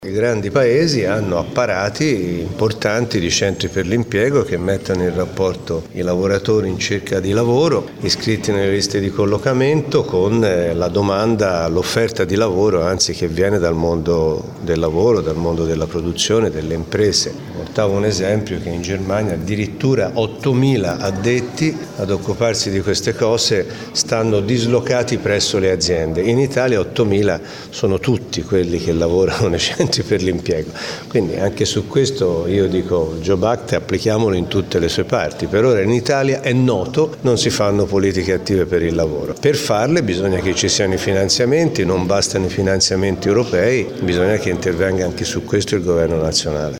I grandi paesi hanno apparati importanti di centri per l'impiego che mettono in rapporto i lavoratori in cerca di lavoro, iscritti nelle liste di collocamento, con la domanda, l'offerta di lavoro, anzi che viene dal mondo del lavoro, dal mondo della produzione, delle imprese. Portavo un esempio che in Germania addirittura 8.000 addetti ad occuparsi di queste cose stanno dislocati presso le aziende. In Italia 8.000 sono tutti quelli che lavorano nei centri per l'impiego. Quindi anche su questo io dico il Job Act applichiamolo in tutte le sue parti. Per ora in Italia è noto, non si fanno politiche attive per il lavoro. Per farle bisogna che ci siano i finanziamenti, non bastano i finanziamenti europei, bisogna che intervenga anche su questo il governo nazionale.